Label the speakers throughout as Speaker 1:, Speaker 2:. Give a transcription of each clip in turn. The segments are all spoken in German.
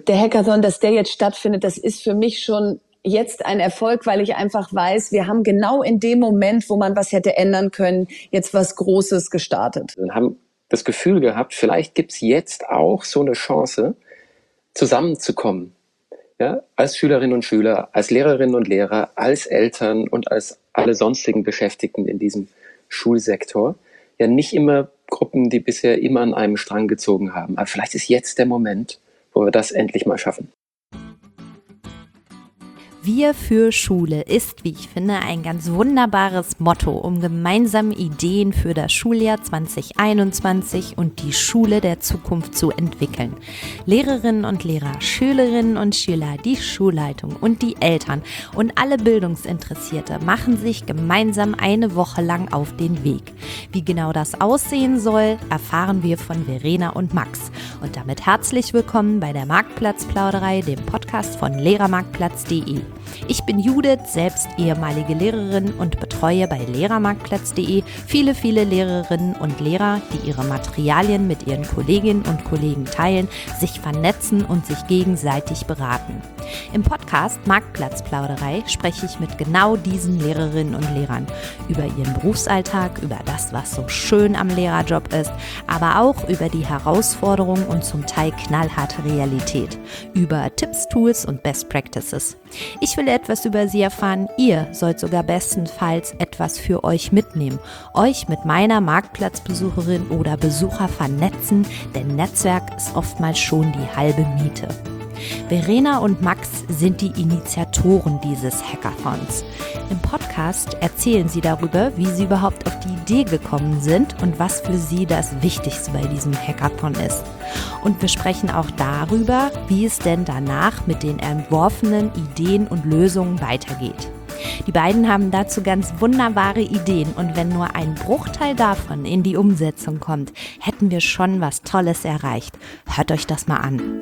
Speaker 1: der Hackathon, dass der jetzt stattfindet, das ist für mich schon jetzt ein Erfolg, weil ich einfach weiß, wir haben genau in dem Moment, wo man was hätte ändern können, jetzt was Großes gestartet.
Speaker 2: Wir haben das Gefühl gehabt, vielleicht gibt's jetzt auch so eine Chance, zusammenzukommen. Ja, als Schülerinnen und Schüler, als Lehrerinnen und Lehrer, als Eltern und als alle sonstigen Beschäftigten in diesem Schulsektor. Ja, nicht immer Gruppen, die bisher immer an einem Strang gezogen haben. Aber vielleicht ist jetzt der Moment, wo wir das endlich mal schaffen.
Speaker 3: Wir für Schule ist, wie ich finde, ein ganz wunderbares Motto, um gemeinsam Ideen für das Schuljahr 2021 und die Schule der Zukunft zu entwickeln. Lehrerinnen und Lehrer, Schülerinnen und Schüler, die Schulleitung und die Eltern und alle Bildungsinteressierte machen sich gemeinsam eine Woche lang auf den Weg. Wie genau das aussehen soll, erfahren wir von Verena und Max. Und damit herzlich willkommen bei der Marktplatzplauderei, dem Podcast von lehrermarktplatz.de. Ich bin Judith, selbst ehemalige Lehrerin und betreue bei lehrermarktplatz.de viele Lehrerinnen und Lehrer, die ihre Materialien mit ihren Kolleginnen und Kollegen teilen, sich vernetzen und sich gegenseitig beraten. Im Podcast Marktplatzplauderei spreche ich mit genau diesen Lehrerinnen und Lehrern über ihren Berufsalltag, über das, was so schön am Lehrerjob ist, aber auch über die Herausforderungen und zum Teil knallharte Realität, über Tipps, Tools und Best Practices. Ich will etwas über sie erfahren, ihr sollt sogar bestenfalls etwas für euch mitnehmen, euch mit meiner Marktplatzbesucherin oder Besucher vernetzen, denn Netzwerk ist oftmals schon die halbe Miete. Verena und Max sind die Initiatoren dieses Hackathons. Im Podcast erzählen sie darüber, wie sie überhaupt auf die Idee gekommen sind und was für sie das Wichtigste bei diesem Hackathon ist. Und wir sprechen auch darüber, wie es denn danach mit den entworfenen Ideen und Lösungen weitergeht. Die beiden haben dazu ganz wunderbare Ideen und wenn nur ein Bruchteil davon in die Umsetzung kommt, hätten wir schon was Tolles erreicht. Hört euch das mal an.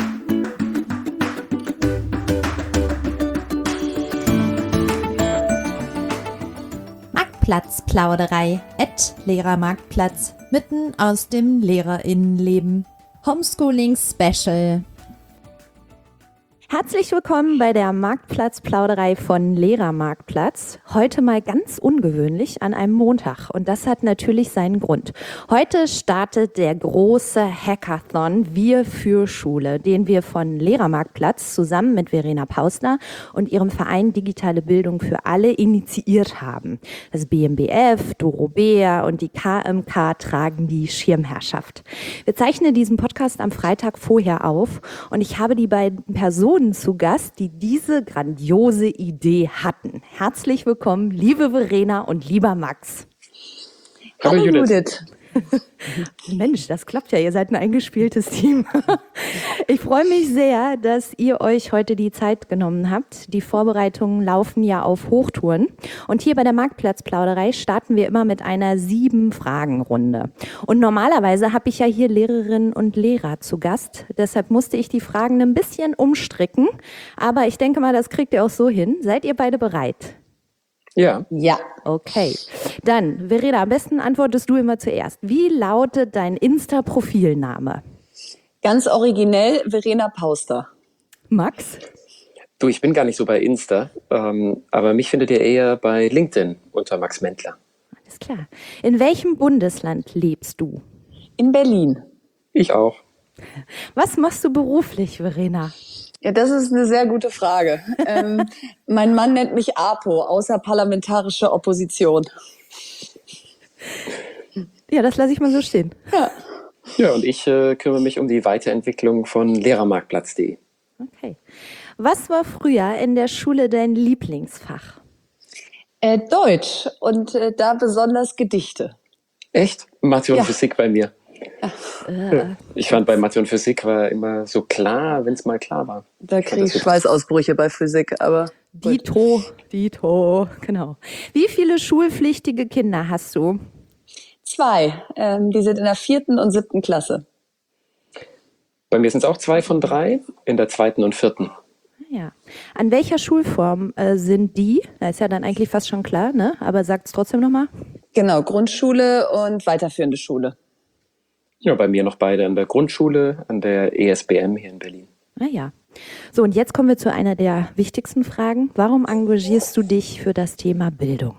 Speaker 3: Marktplatzplauderei @Lehrermarktplatz mitten aus dem LehrerInnenleben. Homeschooling Special. Herzlich willkommen bei der Marktplatzplauderei von Lehrermarktplatz. Heute mal ganz ungewöhnlich an einem Montag und das hat natürlich seinen Grund. Heute startet der große Hackathon Wir für Schule, den wir von Lehrermarktplatz zusammen mit Verena Pausner und ihrem Verein Digitale Bildung für alle initiiert haben. Das BMBF, Doro Bär und die KMK tragen die Schirmherrschaft. Wir zeichnen diesen Podcast am Freitag vorher auf und ich habe die beiden Personen zu Gast, die diese grandiose Idee hatten. Herzlich willkommen, liebe Verena und lieber Max.
Speaker 1: Hallo Judith.
Speaker 3: Mensch, das klappt ja, ihr seid ein eingespieltes Team. Ich freue mich sehr, dass ihr euch heute die Zeit genommen habt. Die Vorbereitungen laufen ja auf Hochtouren. Und hier bei der Marktplatzplauderei starten wir immer mit einer 7-Fragen-Runde. Und normalerweise habe ich ja hier Lehrerinnen und Lehrer zu Gast. Deshalb musste ich die Fragen ein bisschen umstricken. Aber ich denke mal, das kriegt ihr auch so hin. Seid ihr beide bereit?
Speaker 2: Ja.
Speaker 1: Ja.
Speaker 3: Okay. Dann, Verena, am besten antwortest du immer zuerst. Wie lautet dein Insta-Profilname?
Speaker 1: Ganz originell, Verena Pauster.
Speaker 3: Max?
Speaker 2: Du, ich bin gar nicht so bei Insta, aber mich findet ihr eher bei LinkedIn unter Max Mentler.
Speaker 3: Alles klar. In welchem Bundesland lebst du?
Speaker 1: In Berlin.
Speaker 2: Ich auch.
Speaker 3: Was machst du beruflich, Verena?
Speaker 1: Ja, das ist eine sehr gute Frage. Mein Mann nennt mich APO, außerparlamentarische Opposition.
Speaker 3: Ja, das lasse ich mal so stehen.
Speaker 2: Ja, und ich kümmere mich um die Weiterentwicklung von lehrermarktplatz.de.
Speaker 3: Okay. Was war früher in der Schule dein Lieblingsfach?
Speaker 1: Deutsch und da besonders Gedichte.
Speaker 2: Echt? Mathe und Physik bei mir.
Speaker 3: Ja.
Speaker 2: Ich fand, bei Mathe und Physik war immer so klar, wenn es mal klar war.
Speaker 1: Da kriege ich Schweißausbrüche bei Physik, aber
Speaker 3: Dito, genau. Wie viele schulpflichtige Kinder hast du?
Speaker 1: 2. Die sind in der 4. und 7. Klasse.
Speaker 2: Bei mir sind es auch 2 von 3, in der 2. und 4.
Speaker 3: Ja. An welcher Schulform sind die? Da ist ja dann eigentlich fast schon klar, ne? Aber sagt's trotzdem nochmal.
Speaker 1: Genau, Grundschule und weiterführende Schule.
Speaker 2: Ja, bei mir noch beide an der Grundschule, an der ESBM hier in Berlin.
Speaker 3: Naja. So, und jetzt kommen wir zu einer der wichtigsten Fragen. Warum engagierst du dich für das Thema Bildung?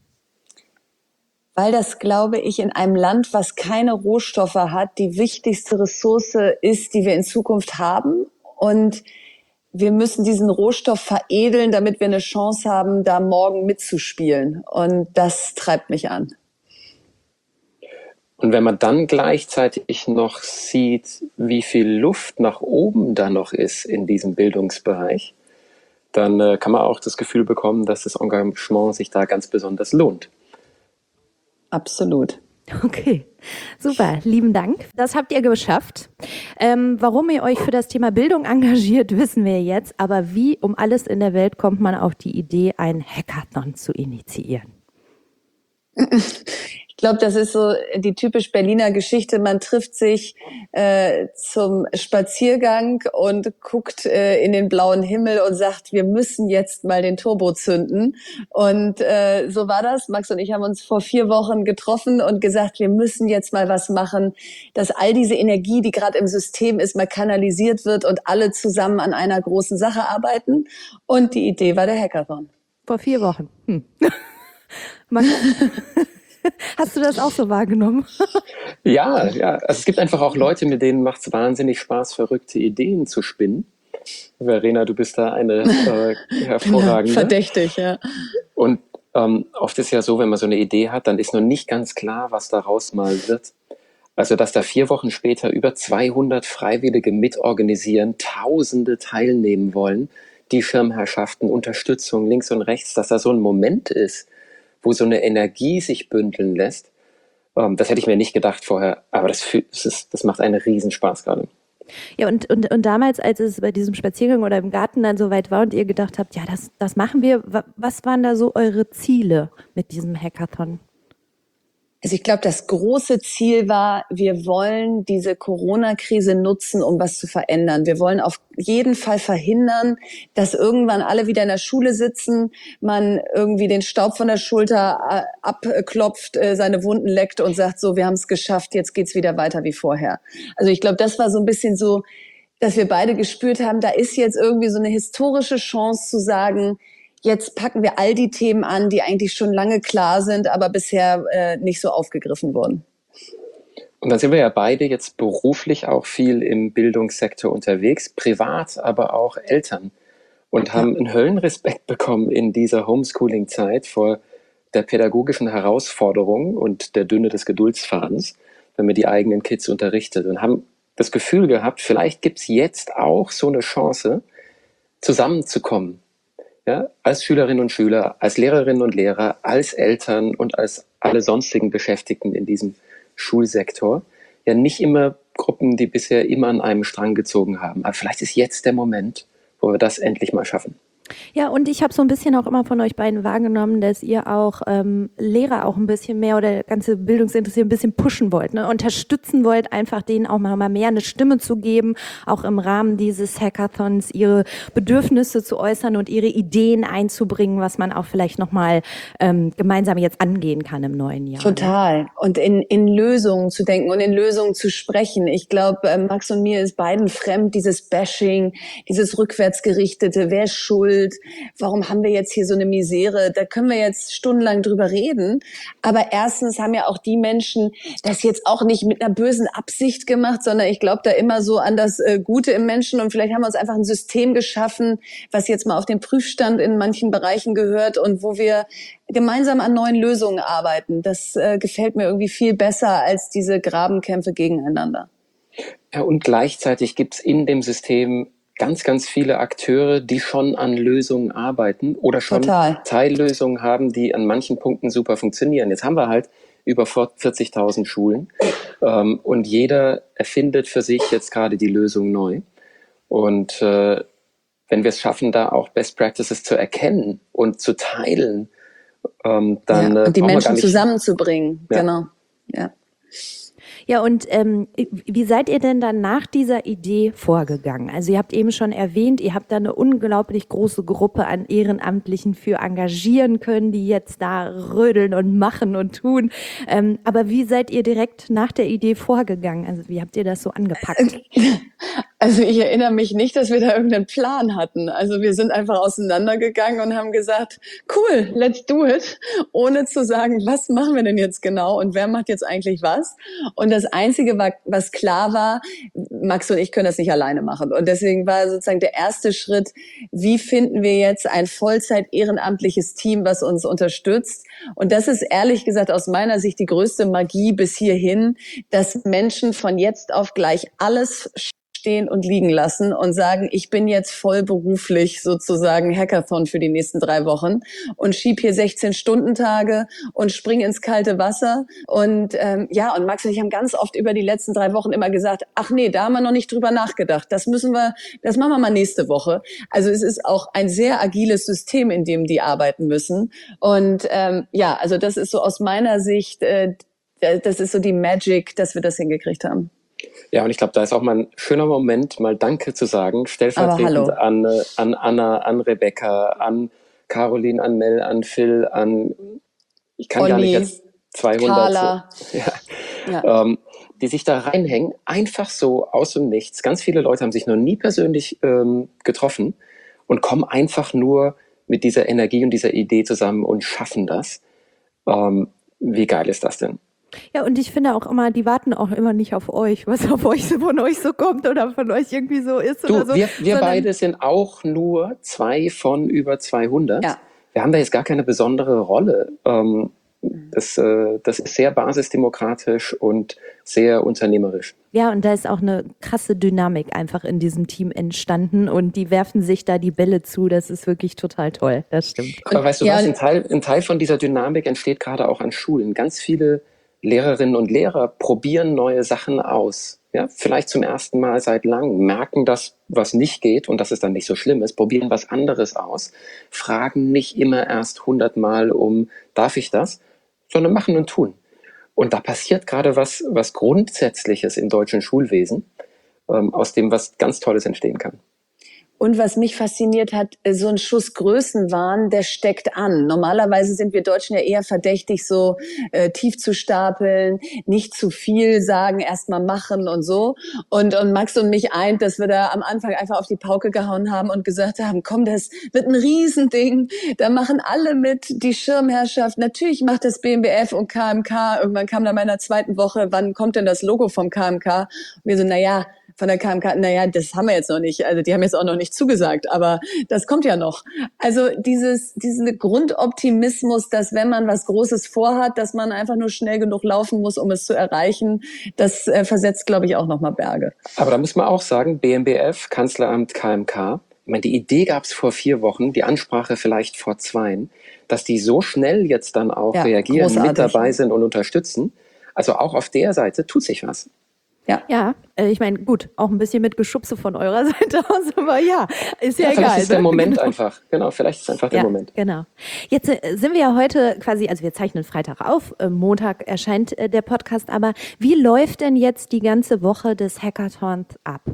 Speaker 1: Weil das, glaube ich, in einem Land, was keine Rohstoffe hat, die wichtigste Ressource ist, die wir in Zukunft haben. Und wir müssen diesen Rohstoff veredeln, damit wir eine Chance haben, da morgen mitzuspielen. Und das treibt mich an.
Speaker 2: Und wenn man dann gleichzeitig noch sieht, wie viel Luft nach oben da noch ist in diesem Bildungsbereich, dann kann man auch das Gefühl bekommen, dass das Engagement sich da ganz besonders lohnt.
Speaker 1: Absolut.
Speaker 3: Okay, super, lieben Dank. Das habt ihr geschafft. Warum ihr euch für das Thema Bildung engagiert, wissen wir jetzt. Aber wie um alles in der Welt kommt man auf die Idee, einen Hackathon zu initiieren?
Speaker 1: Ich glaube, das ist so die typisch Berliner Geschichte. Man trifft sich zum Spaziergang und guckt in den blauen Himmel und sagt, wir müssen jetzt mal den Turbo zünden. Und so war das. Max und ich haben uns vor 4 Wochen getroffen und gesagt, wir müssen jetzt mal was machen, dass all diese Energie, die gerade im System ist, mal kanalisiert wird und alle zusammen an einer großen Sache arbeiten. Und die Idee war der Hackathon.
Speaker 3: Vor 4 Wochen. Max, hast du das auch so wahrgenommen?
Speaker 2: Ja. Also es gibt einfach auch Leute, mit denen macht es wahnsinnig Spaß, verrückte Ideen zu spinnen. Verena, du bist da eine hervorragende.
Speaker 1: Verdächtig, ja.
Speaker 2: Und oft ist ja so, wenn man so eine Idee hat, dann ist noch nicht ganz klar, was daraus mal wird. Also, dass da 4 Wochen später über 200 Freiwillige mitorganisieren, Tausende teilnehmen wollen, die Schirmherrschaften, Unterstützung links und rechts, dass da so ein Moment ist, wo so eine Energie sich bündeln lässt. Das hätte ich mir nicht gedacht vorher, aber das macht einen Riesenspaß gerade.
Speaker 3: Ja, und damals, als es bei diesem Spaziergang oder im Garten dann so weit war und ihr gedacht habt, ja, das machen wir, was waren da so eure Ziele mit diesem Hackathon?
Speaker 1: Also ich glaube, das große Ziel war, wir wollen diese Corona-Krise nutzen, um was zu verändern. Wir wollen auf jeden Fall verhindern, dass irgendwann alle wieder in der Schule sitzen, man irgendwie den Staub von der Schulter abklopft, seine Wunden leckt und sagt, so, wir haben es geschafft, jetzt geht's wieder weiter wie vorher. Also ich glaube, das war so ein bisschen so, dass wir beide gespürt haben, da ist jetzt irgendwie so eine historische Chance zu sagen, jetzt packen wir all die Themen an, die eigentlich schon lange klar sind, aber bisher nicht so aufgegriffen wurden.
Speaker 2: Und dann sind wir ja beide jetzt beruflich auch viel im Bildungssektor unterwegs, privat, aber auch Eltern. Und haben einen Höllenrespekt bekommen in dieser Homeschooling-Zeit vor der pädagogischen Herausforderung und der Dünne des Geduldsfadens, wenn man die eigenen Kids unterrichtet. Und haben das Gefühl gehabt, vielleicht gibt es jetzt auch so eine Chance, zusammenzukommen. Ja, als Schülerinnen und Schüler, als Lehrerinnen und Lehrer, als Eltern und als alle sonstigen Beschäftigten in diesem Schulsektor. Ja, nicht immer Gruppen, die bisher immer an einem Strang gezogen haben. Aber vielleicht ist jetzt der Moment, wo wir das endlich mal schaffen.
Speaker 3: Ja, und ich habe so ein bisschen auch immer von euch beiden wahrgenommen, dass ihr auch Lehrer auch ein bisschen mehr oder ganze Bildungsinteressierte ein bisschen pushen wollt, ne? Unterstützen wollt, einfach denen auch mal mehr eine Stimme zu geben, auch im Rahmen dieses Hackathons ihre Bedürfnisse zu äußern und ihre Ideen einzubringen, was man auch vielleicht nochmal gemeinsam jetzt angehen kann im neuen Jahr.
Speaker 1: Total. Ne? Und in Lösungen zu denken und in Lösungen zu sprechen. Ich glaube, Max und mir ist beiden fremd, dieses Bashing, dieses rückwärtsgerichtete, wer ist schuld? Warum haben wir jetzt hier so eine Misere? Da können wir jetzt stundenlang drüber reden. Aber erstens haben ja auch die Menschen das jetzt auch nicht mit einer bösen Absicht gemacht, sondern ich glaube da immer so an das Gute im Menschen. Und vielleicht haben wir uns einfach ein System geschaffen, was jetzt mal auf den Prüfstand in manchen Bereichen gehört und wo wir gemeinsam an neuen Lösungen arbeiten. Das gefällt mir irgendwie viel besser als diese Grabenkämpfe gegeneinander.
Speaker 2: Ja, und gleichzeitig gibt es in dem System ganz, ganz viele Akteure, die schon an Lösungen arbeiten oder schon Teillösungen haben, die an manchen Punkten super funktionieren. Jetzt haben wir halt über 40.000 Schulen und jeder erfindet für sich jetzt gerade die Lösung neu. Und wenn wir es schaffen, da auch Best Practices zu erkennen und zu teilen, dann
Speaker 1: und die Menschen zusammenzubringen.
Speaker 2: Ja.
Speaker 1: Genau. Ja.
Speaker 3: Ja, und wie seid ihr denn dann nach dieser Idee vorgegangen? Also ihr habt eben schon erwähnt, ihr habt da eine unglaublich große Gruppe an Ehrenamtlichen für engagieren können, die jetzt da rödeln und machen und tun. Aber wie seid ihr direkt nach der Idee vorgegangen? Also wie habt ihr das so angepackt?
Speaker 1: Also ich erinnere mich nicht, dass wir da irgendeinen Plan hatten. Also wir sind einfach auseinandergegangen und haben gesagt, cool, let's do it, ohne zu sagen, was machen wir denn jetzt genau und wer macht jetzt eigentlich was. Und das Einzige, was klar war, Max und ich können das nicht alleine machen. Und deswegen war sozusagen der erste Schritt, wie finden wir jetzt ein Vollzeit-ehrenamtliches Team, was uns unterstützt. Und das ist ehrlich gesagt aus meiner Sicht die größte Magie bis hierhin, dass Menschen von jetzt auf gleich alles stehen und liegen lassen und sagen, ich bin jetzt vollberuflich sozusagen Hackathon für die nächsten 3 Wochen und schieb hier 16-Stunden-Tage und spring ins kalte Wasser. Und und Max und ich haben ganz oft über die letzten 3 Wochen immer gesagt, ach nee, da haben wir noch nicht drüber nachgedacht. Das machen wir mal nächste Woche. Also es ist auch ein sehr agiles System, in dem die arbeiten müssen. Und also das ist so aus meiner Sicht, das ist so die Magic, dass wir das hingekriegt haben.
Speaker 2: Ja, und ich glaube, da ist auch mal ein schöner Moment, mal Danke zu sagen, stellvertretend an Anna, an Rebecca, an Caroline, an Mel, an Phil, an, ich kann
Speaker 1: Olli,
Speaker 2: gar nicht jetzt 200,
Speaker 1: Carla.
Speaker 2: Die sich da reinhängen, einfach so aus dem Nichts. Ganz viele Leute haben sich noch nie persönlich getroffen und kommen einfach nur mit dieser Energie und dieser Idee zusammen und schaffen das. Wie geil ist das denn?
Speaker 3: Ja, und ich finde auch immer, die warten auch immer nicht auf euch, was auf euch von euch so kommt oder von euch irgendwie so ist oder so.
Speaker 2: Wir beide sind auch nur 2 von über 200. Ja. Wir haben da jetzt gar keine besondere Rolle. Das ist sehr basisdemokratisch und sehr unternehmerisch.
Speaker 3: Ja, und da ist auch eine krasse Dynamik einfach in diesem Team entstanden und die werfen sich da die Bälle zu. Das ist wirklich total toll, das stimmt.
Speaker 2: Aber weißt du was, ein Teil von dieser Dynamik entsteht gerade auch an Schulen. Ganz viele Lehrerinnen und Lehrer probieren neue Sachen aus. Ja, vielleicht zum ersten Mal seit langem, merken das, was nicht geht und dass es dann nicht so schlimm ist, probieren was anderes aus, fragen nicht immer erst 100 Mal darf ich das, sondern machen und tun. Und da passiert gerade was Grundsätzliches im deutschen Schulwesen, aus dem was ganz Tolles entstehen kann.
Speaker 1: Und was mich fasziniert hat, so ein Schuss Größenwahn, der steckt an. Normalerweise sind wir Deutschen ja eher verdächtig, so tief zu stapeln, nicht zu viel sagen, erst mal machen und so. Und Max und mich eint, dass wir da am Anfang einfach auf die Pauke gehauen haben und gesagt haben, komm, das wird ein Riesending. Da machen alle mit, die Schirmherrschaft. Natürlich macht das BMBF und KMK. Irgendwann kam da mal in der 2. Woche, wann kommt denn das Logo vom KMK? Und wir so, von der KMK, das haben wir jetzt noch nicht. Also die haben jetzt auch noch nicht zugesagt, aber das kommt ja noch. Also diesen Grundoptimismus, dass wenn man was Großes vorhat, dass man einfach nur schnell genug laufen muss, um es zu erreichen, das versetzt, glaube ich, auch nochmal Berge.
Speaker 2: Aber da muss man auch sagen, BMBF, Kanzleramt, KMK, ich meine, die Idee gab es vor 4 Wochen, die Ansprache vielleicht vor 2, dass die so schnell jetzt dann auch reagieren, großartig, mit dabei sind und unterstützen. Also auch auf der Seite tut sich was.
Speaker 3: Ja, ich meine, gut, auch ein bisschen mit Geschubse von eurer Seite aus, aber ist ja egal.
Speaker 2: Vielleicht ist der Moment einfach, genau, vielleicht ist einfach der Moment.
Speaker 3: Genau. Jetzt sind wir ja heute quasi, also wir zeichnen Freitag auf, Montag erscheint der Podcast, aber wie läuft denn jetzt die ganze Woche des Hackathons ab?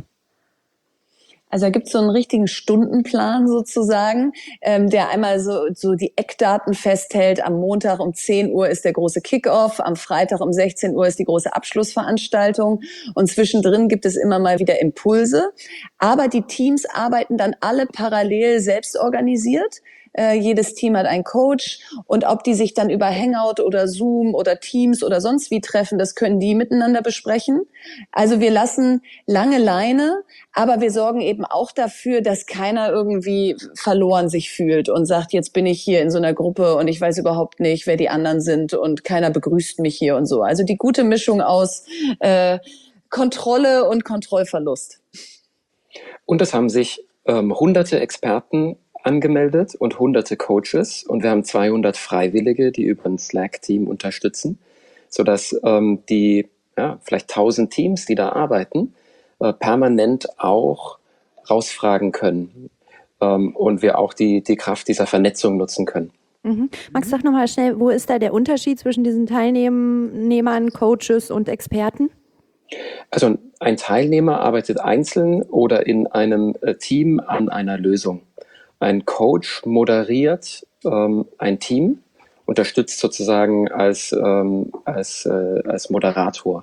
Speaker 1: Also da gibt's so einen richtigen Stundenplan sozusagen, der einmal so die Eckdaten festhält. Am Montag um 10 Uhr ist der große Kick-Off, am Freitag um 16 Uhr ist die große Abschlussveranstaltung und zwischendrin gibt es immer mal wieder Impulse. Aber die Teams arbeiten dann alle parallel selbst organisiert. Jedes Team hat einen Coach und ob die sich dann über Hangout oder Zoom oder Teams oder sonst wie treffen, das können die miteinander besprechen. Also wir lassen lange Leine, aber wir sorgen eben auch dafür, dass keiner irgendwie verloren sich fühlt und sagt, jetzt bin ich hier in so einer Gruppe und ich weiß überhaupt nicht, wer die anderen sind und keiner begrüßt mich hier und so. Also die gute Mischung aus Kontrolle und Kontrollverlust.
Speaker 2: Und es haben sich hunderte Experten angemeldet und hunderte Coaches und wir haben 200 Freiwillige, die über ein Slack-Team unterstützen, sodass die vielleicht 1000 Teams, die da arbeiten, permanent auch rausfragen können und wir auch die Kraft dieser Vernetzung nutzen können.
Speaker 3: Max, sag nochmal schnell, wo ist da der Unterschied zwischen diesen Teilnehmern, Coaches und Experten?
Speaker 2: Also ein Teilnehmer arbeitet einzeln oder in einem Team an einer Lösung. Ein Coach moderiert ein Team, unterstützt sozusagen als Moderator.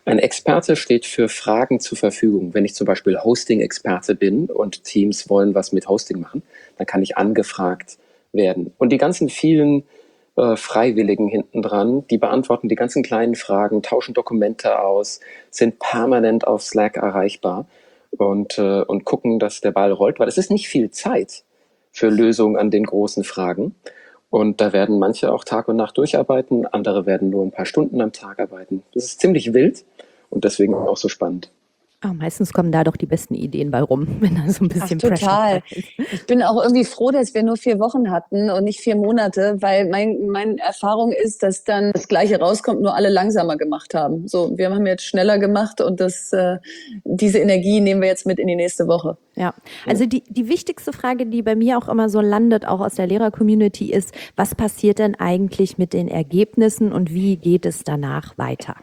Speaker 2: Ein Experte steht für Fragen zur Verfügung. Wenn ich zum Beispiel Hosting-Experte bin und Teams wollen was mit Hosting machen, dann kann ich angefragt werden. Und die ganzen vielen Freiwilligen hinten dran, die beantworten die ganzen kleinen Fragen, tauschen Dokumente aus, sind permanent auf Slack erreichbar und gucken, dass der Ball rollt, weil es ist nicht viel Zeit für Lösungen an den großen Fragen. Und da werden manche auch Tag und Nacht durcharbeiten, andere werden nur ein paar Stunden am Tag arbeiten. Das ist ziemlich wild und deswegen auch so spannend.
Speaker 3: Meistens kommen da doch die besten Ideen bei rum, wenn da so ein bisschen
Speaker 1: total.
Speaker 3: Pressure ist.
Speaker 1: Ich bin auch irgendwie froh, dass wir nur 4 Wochen hatten und nicht 4 Monate, weil meine Erfahrung ist, dass dann das Gleiche rauskommt, nur alle langsamer gemacht haben. So, wir haben jetzt schneller gemacht und diese Energie nehmen wir jetzt mit in die nächste Woche.
Speaker 3: Ja, also die wichtigste Frage, die bei mir auch immer so landet, auch aus der Lehrer-Community, ist, was passiert denn eigentlich mit den Ergebnissen und wie geht es danach weiter?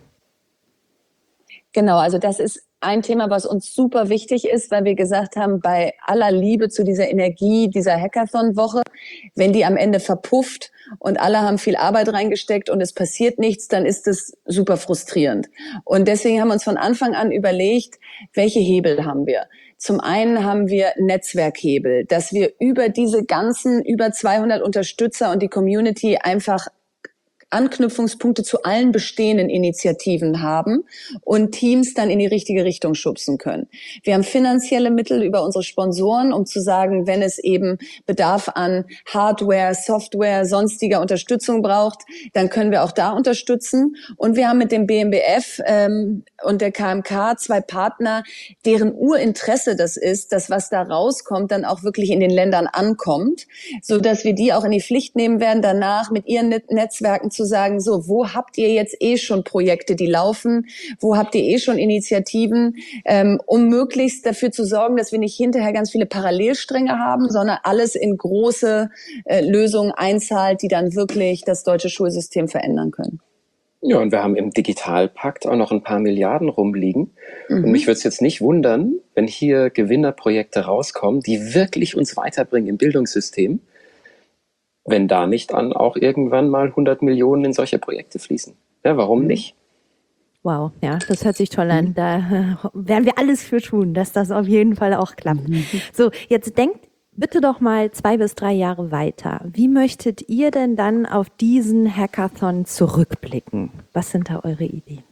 Speaker 1: Genau, also das ist ein Thema, was uns super wichtig ist, weil wir gesagt haben, bei aller Liebe zu dieser Energie dieser Hackathon-Woche, wenn die am Ende verpufft und alle haben viel Arbeit reingesteckt und es passiert nichts, dann ist das super frustrierend. Und deswegen haben wir uns von Anfang an überlegt, welche Hebel haben wir? Zum einen haben wir Netzwerkhebel, dass wir über diese ganzen über 200 Unterstützer und die Community einfach Anknüpfungspunkte zu allen bestehenden Initiativen haben und Teams dann in die richtige Richtung schubsen können. Wir haben finanzielle Mittel über unsere Sponsoren, um zu sagen, wenn es eben Bedarf an Hardware, Software, sonstiger Unterstützung braucht, dann können wir auch da unterstützen. Und wir haben mit dem BMBF und der KMK 2 Partner, deren Urinteresse das ist, dass was da rauskommt, dann auch wirklich in den Ländern ankommt, so dass wir die auch in die Pflicht nehmen werden, danach mit ihren Netzwerken zu sagen, so, wo habt ihr jetzt schon Projekte, die laufen? Wo habt ihr schon Initiativen, um möglichst dafür zu sorgen, dass wir nicht hinterher ganz viele Parallelstränge haben, sondern alles in große Lösungen einzahlt, die dann wirklich das deutsche Schulsystem verändern können.
Speaker 2: Ja, und wir haben im Digitalpakt auch noch ein paar Milliarden rumliegen. Und mich würde es jetzt nicht wundern, wenn hier Gewinnerprojekte rauskommen, die wirklich uns weiterbringen im Bildungssystem, wenn da nicht dann auch irgendwann mal 100 Millionen in solche Projekte fließen. Ja, warum nicht?
Speaker 3: Wow, ja, das hört sich toll an. Da werden wir alles für tun, dass das auf jeden Fall auch klappt. So, jetzt denkt bitte doch mal 2 bis 3 Jahre weiter. Wie möchtet ihr denn dann auf diesen Hackathon zurückblicken? Was sind da eure Ideen?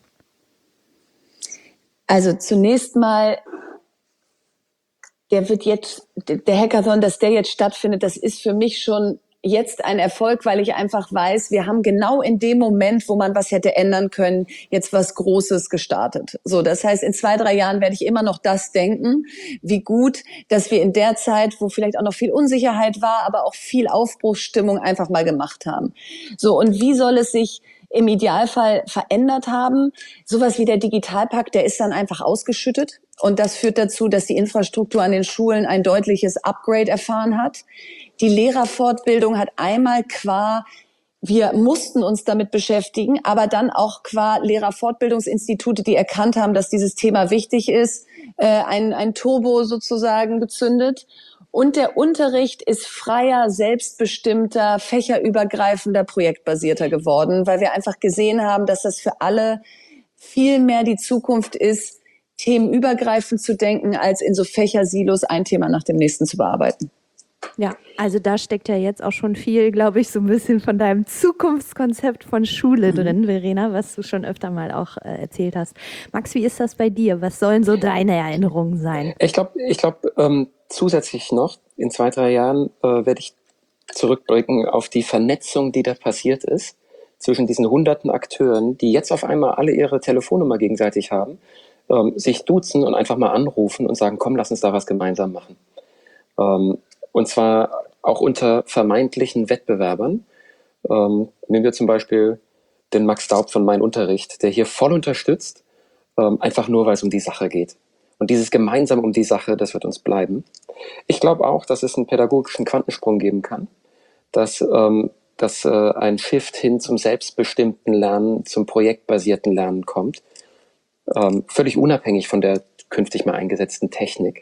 Speaker 1: Also zunächst mal, der Hackathon, dass der jetzt stattfindet, das ist für mich schon jetzt ein Erfolg, weil ich einfach weiß, wir haben genau in dem Moment, wo man was hätte ändern können, jetzt was Großes gestartet. So, das heißt, in 2, 3 Jahren werde ich immer noch das denken, wie gut, dass wir in der Zeit, wo vielleicht auch noch viel Unsicherheit war, aber auch viel Aufbruchsstimmung einfach mal gemacht haben. So, und wie soll es sich im Idealfall verändert haben? Sowas wie der Digitalpakt, der ist dann einfach ausgeschüttet. Und das führt dazu, dass die Infrastruktur an den Schulen ein deutliches Upgrade erfahren hat. Die Lehrerfortbildung hat einmal wir mussten uns damit beschäftigen, aber dann auch qua Lehrerfortbildungsinstitute, die erkannt haben, dass dieses Thema wichtig ist, ein Turbo sozusagen gezündet. Und der Unterricht ist freier, selbstbestimmter, fächerübergreifender, projektbasierter geworden, weil wir einfach gesehen haben, dass das für alle viel mehr die Zukunft ist, themenübergreifend zu denken, als in so Fächersilos ein Thema nach dem nächsten zu bearbeiten.
Speaker 3: Ja, also da steckt ja jetzt auch schon viel, glaube ich, so ein bisschen von deinem Zukunftskonzept von Schule drin, Verena, was du schon öfter mal auch erzählt hast. Max, wie ist das bei dir? Was sollen so deine Erinnerungen sein?
Speaker 2: Ich glaube, zusätzlich noch, in 2, 3 Jahren werde ich zurückblicken auf die Vernetzung, die da passiert ist zwischen diesen hunderten Akteuren, die jetzt auf einmal alle ihre Telefonnummer gegenseitig haben, sich duzen und einfach mal anrufen und sagen, komm, lass uns da was gemeinsam machen. Und zwar auch unter vermeintlichen Wettbewerbern. Nehmen wir zum Beispiel den Max Daub von Mein Unterricht, der hier voll unterstützt, einfach nur, weil es um die Sache geht. Und dieses gemeinsam um die Sache, das wird uns bleiben. Ich glaube auch, dass es einen pädagogischen Quantensprung geben kann, dass ein Shift hin zum selbstbestimmten Lernen, zum projektbasierten Lernen kommt, völlig unabhängig von der künftig mal eingesetzten Technik.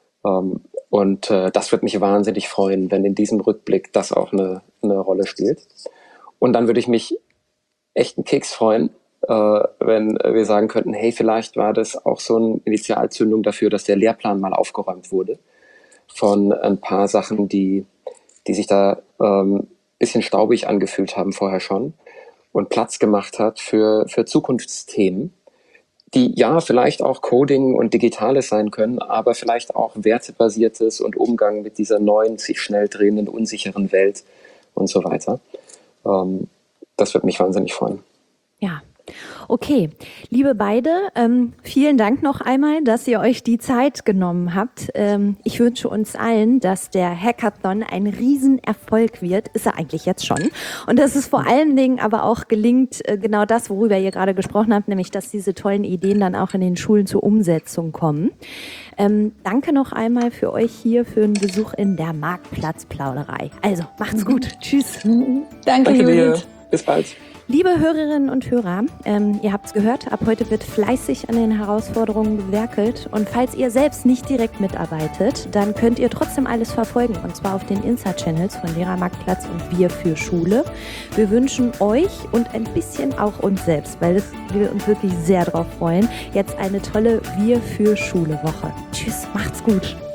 Speaker 2: Und das wird mich wahnsinnig freuen, wenn in diesem Rückblick das auch eine Rolle spielt. Und dann würde ich mich echt einen Keks freuen, wenn wir sagen könnten, hey, vielleicht war das auch so eine Initialzündung dafür, dass der Lehrplan mal aufgeräumt wurde von ein paar Sachen, die sich da bisschen staubig angefühlt haben vorher schon und Platz gemacht hat für Zukunftsthemen, die ja vielleicht auch Coding und Digitales sein können, aber vielleicht auch wertebasiertes und Umgang mit dieser neuen, sich schnell drehenden, unsicheren Welt und so weiter. Das würde mich wahnsinnig freuen.
Speaker 3: Ja. Okay, liebe beide, vielen Dank noch einmal, dass ihr euch die Zeit genommen habt. Ich wünsche uns allen, dass der Hackathon ein Riesenerfolg wird, ist er eigentlich jetzt schon. Und dass es vor allen Dingen aber auch gelingt, genau das, worüber ihr gerade gesprochen habt, nämlich, dass diese tollen Ideen dann auch in den Schulen zur Umsetzung kommen. Danke noch einmal für euch hier für einen Besuch in der Marktplatzplauderei. Also, macht's gut. Tschüss.
Speaker 1: Danke Judith.
Speaker 2: Bis bald.
Speaker 3: Liebe Hörerinnen und Hörer, ihr habt's gehört, ab heute wird fleißig an den Herausforderungen gewerkelt und falls ihr selbst nicht direkt mitarbeitet, dann könnt ihr trotzdem alles verfolgen und zwar auf den Insta-Channels von Lehrermarktplatz und Wir für Schule. Wir wünschen euch und ein bisschen auch uns selbst, weil wir uns wirklich sehr drauf freuen, jetzt eine tolle Wir für Schule Woche. Tschüss, macht's gut.